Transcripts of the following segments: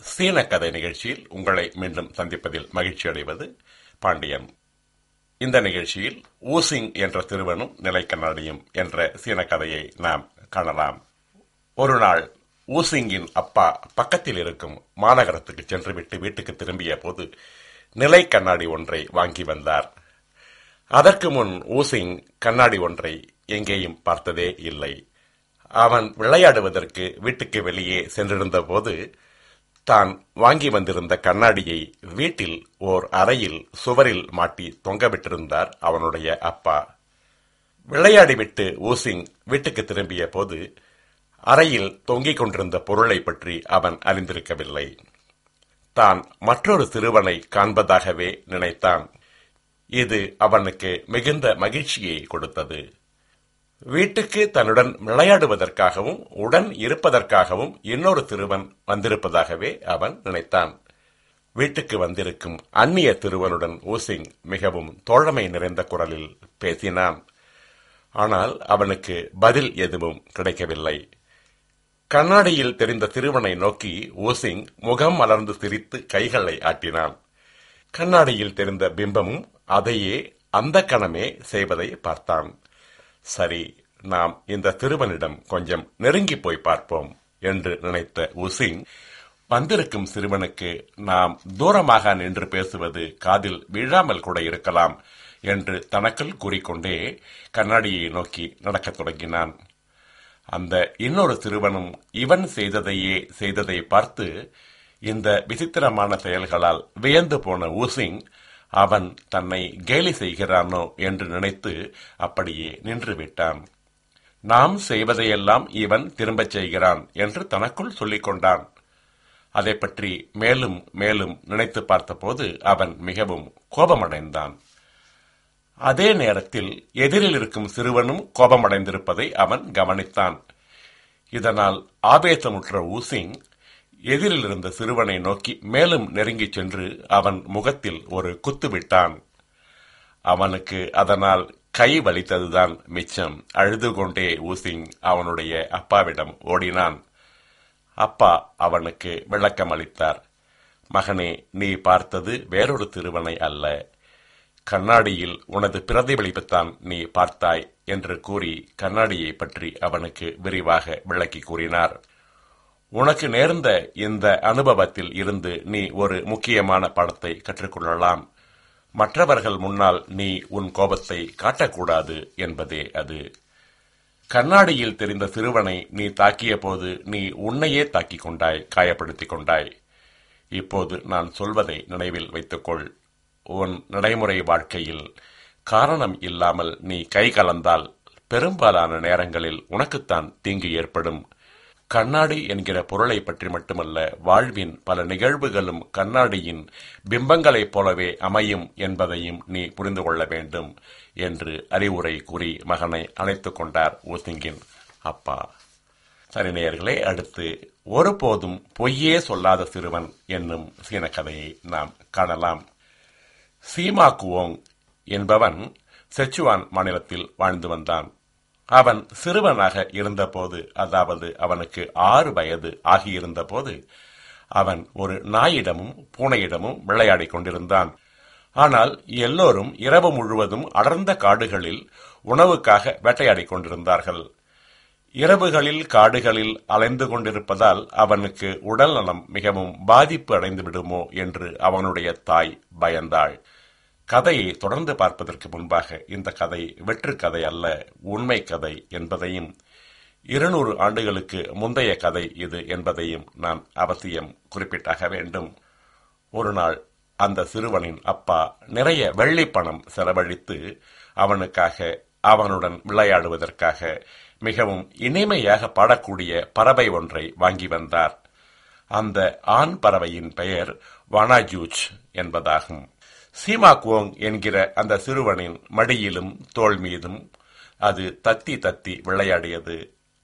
சீன கதை நிகழ்ச்சியில் உங்களை மீண்டும் சந்திப்பதில் மகிழ்ச்சி அடைவது பாண்டியன். இந்த நிகழ்ச்சியில் ஊசிங் என்ற திருவனும் நிலை கண்ணாடியும் என்ற சீன கதையை நாம் காணலாம். ஒரு நாள் ஊசிங்கின் அப்பா பக்கத்தில் இருக்கும் மாநகரத்துக்கு சென்றுவிட்டு வீட்டுக்கு திரும்பிய போது நிலை கண்ணாடி ஒன்றை வாங்கி வந்தார். அதற்கு முன் ஊசிங் கண்ணாடி ஒன்றை எங்கேயும் பார்த்ததே இல்லை. அவன் விளையாடுவதற்கு வீட்டுக்கு வெளியே சென்றிருந்த போது தான் வாங்கி வந்திருந்த கண்ணாடியை வீட்டில் ஓர் அறையில் சுவரில் மாட்டி தொங்கவிட்டிருந்தார் அவனுடைய அப்பா. விளையாடிவிட்டு ஊசிங் வீட்டுக்கு திரும்பிய போது அறையில் தொங்கிக் கொண்டிருந்த பொருளை பற்றி அவன் அறிந்திருக்கவில்லை. தான் மற்றொரு சிறுவனை காண்பதாகவே நினைத்தான். இது அவனுக்கு மிகுந்த மகிழ்ச்சியை கொடுத்தது. வீட்டுக்கு தன்னுடன் விளையாடுவதற்காகவும் உடன் இருப்பதற்காகவும் இன்னொரு சிறுவன் வந்திருப்பதாகவே அவன் நினைத்தான். வீட்டுக்கு வந்திருக்கும் அந்நிய சிறுவனுடன் ஊசிங் மிகவும் தோழமை நிறைந்த குரலில் பேசினான். ஆனால் அவனுக்கு பதில் எதுவும் கிடைக்கவில்லை. கண்ணாடியில் தெரிந்த சிறுவனை நோக்கி ஊசிங் முகம் மலர்ந்து சிரித்து கைகளை ஆட்டினான். கண்ணாடியில் தெரிந்த பிம்பமும் அதையே அந்த கணமே செய்வதை பார்த்தான். சரி, நாம் இந்த சிறுவனிடம் கொஞ்சம் நெருங்கி போய் பார்ப்போம் என்று நினைத்த ஊசிங், வந்திருக்கும் சிறுவனுக்கு நாம் தூரமாக நின்று பேசுவது காதில் விழாமல் கூட இருக்கலாம் என்று தனக்குள் கூறிக்கொண்டே கண்ணாடியை நோக்கி நடக்கத் தொடங்கினான். அந்த இன்னொரு சிறுவனும் இவன் செய்ததை பார்த்து இந்த விசித்திரமான செயல்களால் வியந்து போன ஊசிங், அவன் தன்னை கேலி செய்கிறானோ என்று நினைத்து அப்படியே நின்று விட்டான். நாம் செய்வதையெல்லாம் இவன் திரும்பச் செய்கிறான் என்று தனக்குள் சொல்லிக் கொண்டான். அதை பற்றி மேலும் மேலும் நினைத்து பார்த்தபோது அவன் மிகவும் கோபமடைந்தான். அதே நேரத்தில் எதிரில் இருக்கும் சிறுவனும் கோபமடைந்திருப்பதை அவன் கவனித்தான். இதனால் ஆவேசமுற்ற ஊசிங் எதிரில் இருந்த சிறுவனை நோக்கி மேலும் நெருங்கிச் சென்று அவன் முகத்தில் ஒரு குத்து விட்டான். அவனுக்கு அதனால் கை வலித்ததுதான் மிச்சம். அழுது கொண்டே ஊசிங் அவனுடைய அப்பாவிடம் ஓடினான். அப்பா அவனுக்கு விளக்கம் அளித்தார். மகனே, நீ பார்த்தது வேறொரு சிறுவனை அல்ல, கண்ணாடியில் உனது பிரதிபலிப்புத்தான் நீ பார்த்தாய் என்று கூறி கண்ணாடியை பற்றி அவனுக்கு விரிவாக விளக்கி கூறினார். உனக்கு நேர்ந்த இந்த அனுபவத்தில் இருந்து நீ ஒரு முக்கியமான பாடத்தை கற்றுக்கொள்ளலாம். மற்றவர்கள் முன்னால் நீ உன் கோபத்தை காட்டக்கூடாது என்பதே அது. கண்ணாடியில் தெரிந்த சிறுவனை நீ தாக்கிய போது நீ உன்னையே தாக்கிக் கொண்டாய், காயப்படுத்திக் கொண்டாய். இப்போது நான் சொல்வதை நினைவில் வைத்துக்கொள். உன் நடைமுறை வாழ்க்கையில் காரணம் இல்லாமல் நீ கை கலந்தால் பெரும்பாலான நேரங்களில் உனக்குத்தான் தீங்கு ஏற்படும். கண்ணாடி என்கிற பொருளை பற்றி மட்டுமல்ல, வாழ்வின் பல நிகழ்வுகளும் கண்ணாடியின் பிம்பங்களைப் போலவே அமையும் என்பதையும் நீ புரிந்து கொள்ள வேண்டும் என்று அறிவுரை கூறி மகனை அணைத்துக் கொண்டார் ஊசிங்கின் அப்பா. சரி நேயர்களே, அடுத்து ஒருபோதும் பொய்யே சொல்லாத சிறுவன் என்னும் சீன கதையை நாம் காணலாம். சீமா குவோங் என்பவன் செச்சுவான் மாநிலத்தில் வாழ்ந்து வந்தான். அவன் சிறுவனாக இருந்தபோது, அதாவது அவனுக்கு 6 வயது ஆகியிருந்த போது, அவன் ஒரு நாயிடமும் பூனையிடமும் விளையாடிக் கொண்டிருந்தான். ஆனால் எல்லோரும் இரவு முழுவதும் அடர்ந்த காடுகளில் உணவுக்காக வேட்டையாடிக் கொண்டிருந்தார்கள். இரவுகளில் காடுகளில் அலைந்து கொண்டிருப்பதால் அவனுக்கு உடல் நலம் மிகவும் பாதிப்பு அடைந்து விடுமோ என்று அவனுடைய தாய் பயந்தாள். கதையை தொடர்ந்து பார்ப்பதற்கு முன்பாக இந்த கதை வெற்று கதை அல்ல, உண்மை கதை என்பதையும் 200 ஆண்டுகளுக்கு முந்தைய கதை இது என்பதையும் நான் அவசியம் குறிப்பிட்டாக வேண்டும். ஒரு நாள் அந்த சிறுவனின் அப்பா நிறைய வெள்ளி பணம் செலவழித்து அவனுக்காக, அவனுடன் விளையாடுவதற்காக மிகவும் இனிமையாக பாடக்கூடிய பறவை ஒன்றை வாங்கி வந்தார். அந்த ஆண் பறவையின் பெயர் வனாஜூச் என்பதாகும். சீமா குவோங் என்கிற அந்த சிறுவனின் மடியிலும் தோள் மீதும் அது தத்தி தத்தி விளையாடியது.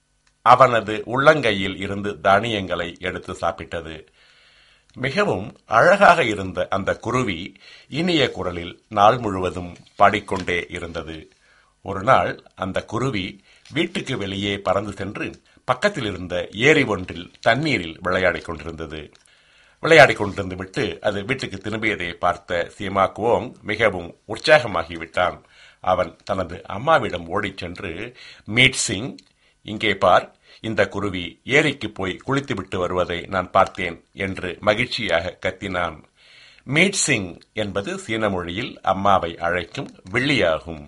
அவனது உள்ளங்கையில் இருந்து தானியங்களை எடுத்து சாப்பிட்டது. மிகவும் அழகாக இருந்த அந்த குருவி இனிய குரலில் நாள் முழுவதும் பாடிக்கொண்டே இருந்தது. ஒரு நாள் அந்த குருவி வீட்டுக்கு வெளியே பறந்து சென்று பக்கத்தில் இருந்த ஏரி ஒன்றில் தண்ணீரில் விளையாடிக் கொண்டிருந்தது. விளையாடிக் கொண்டிருந்து விட்டு அது வீட்டுக்கு திரும்பியதை பார்த்த சீமா குவோங் மிகவும் உற்சாகமாகிவிட்டான். அவன் தனது அம்மாவிடம் ஓடிச் சென்று, மீட் சிங், இங்கே பார், இந்த குருவி ஏரிக்கு போய் குளித்துவிட்டு வருவதை நான் பார்த்தேன் என்று மகிழ்ச்சியாக கத்தினான். மீட் சிங் என்பது சீன மொழியில் அம்மாவை அழைக்கும் வில்லியாகும்.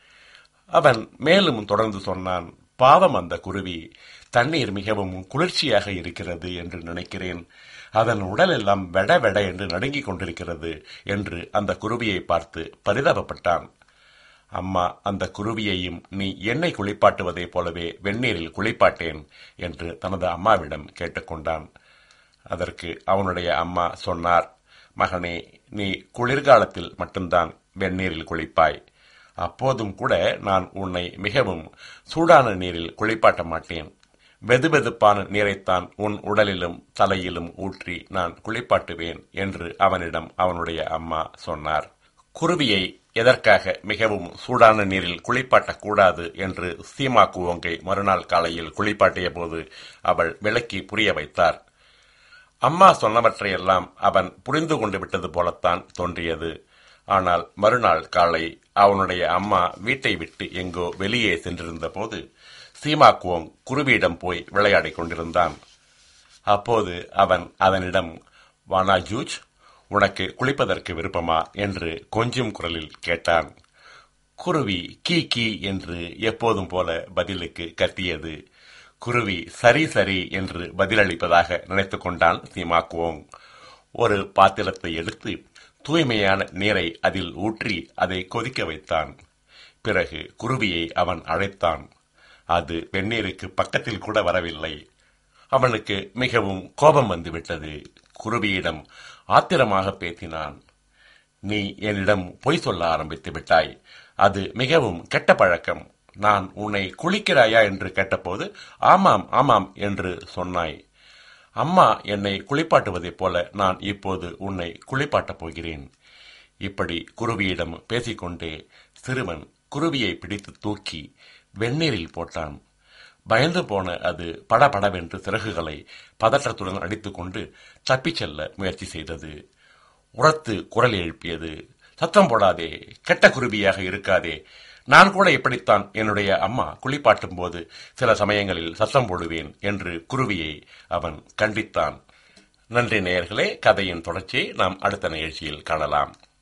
அவன் மேலும் தொடர்ந்து சொன்னான், பாவம் அந்த குருவி, தண்ணீர் மிகவும் குளிர்ச்சியாக இருக்கிறது என்று நினைக்கிறேன். அதன் உடல் எல்லாம் வெட வெட என்று நடுங்கிக் கொண்டிருக்கிறது என்று அந்த குருவியை பார்த்து பரிதாபப்பட்டான். அம்மா அந்த குருவியையும் நீ என்னை குளிப்பாட்டுவதைப் போலவே வெந்நீரில் குளிப்பாட்டேன் என்று தனது அம்மாவிடம் கேட்டுக்கொண்டான். அதற்கு அவனுடைய அம்மா சொன்னார், மகனே, நீ குளிர்காலத்தில் மட்டும்தான் வெந்நீரில் குளிப்பாய். அப்போதும் கூட நான் உன்னை மிகவும் சூடான நீரில் குளிப்பாட்ட மாட்டேன். வெதுவெதுப்பான நீரைத்தான் உன் உடலிலும் தலையிலும் ஊற்றி நான் குளிப்பாட்டுவேன் என்று அவனிடம் அவனுடைய அம்மா சொன்னார். குருவியை எதற்காக மிகவும் சூடான நீரில் குளிப்பாட்டக்கூடாது என்று சீமா குவோங்கை மறுநாள் காலையில் குளிப்பாட்டிய போது அவள் விளக்கி புரிய வைத்தார். அம்மா சொன்னவற்றையெல்லாம் அவன் புரிந்து கொண்டு விட்டது போலத்தான் தோன்றியது. ஆனால் மறுநாள் காலை அவனுடைய அம்மா வீட்டை விட்டு எங்கோ வெளியே சென்றிருந்த போது சீமா குவோங் குருவியிடம் போய் விளையாடிக் கொண்டிருந்தான். அப்போது அவன் அதனிடம், வானா ஜூஜ், உனக்கு குளிப்பதற்கு விருப்பமா என்று கொஞ்சும் குரலில் கேட்டான். குருவி கீ கீ என்று எப்போதும் போல பதிலுக்கு கத்தியது. குருவி சரி சரி என்று பதிலளிப்பதாக நினைத்துக் கொண்டான் சீமா குவோங். ஒரு பாத்திரத்தை எடுத்து தூய்மையான நீரை அதில் ஊற்றி அதை கொதிக்க வைத்தான். பிறகு குருவியை அவன் அழைத்தான். அது வெந்நீருக்கு பக்கத்தில் கூட வரவில்லை. அவனுக்கு மிகவும் கோபம் வந்துவிட்டது. குருவியிடம் ஆத்திரமாக பேசினான். நீ என்னிடம் பொய் சொல்ல ஆரம்பித்து விட்டாய். அது மிகவும் கெட்ட பழக்கம். நான் உன்னை குளிக்கிறாயா என்று கேட்டபோது ஆமாம் ஆமாம் என்று சொன்னாய். அம்மா என்னை குளிப்பாட்டுவதைப் போல நான் இப்போது உன்னை குளிப்பாட்டப் போகிறேன். இப்படி குருவியிடம் பேசிக்கொண்டே சிறுவன் குருவியை பிடித்து தூக்கி வெந்நீரில் போட்டான். பயந்து போன அது படபடவென்று சிறகுகளை பதற்றத்துடன் அடித்துக்கொண்டு தப்பிச் செல்ல முயற்சி செய்தது. உரத்து குரல் எழுப்பியது. சத்தம் போடாதே, கெட்ட குருவியாக இருக்காதே. நான் கூட இப்படித்தான் என்னுடைய அம்மா குளிப்பாட்டும் போது சில சமயங்களில் சத்தம் போடுவேன் என்று குருவியை அவன் கண்டித்தான். நன்றி நேயர்களே. கதையின் தொடர்ச்சியை நாம் அடுத்த நிகழ்ச்சியில் காணலாம்.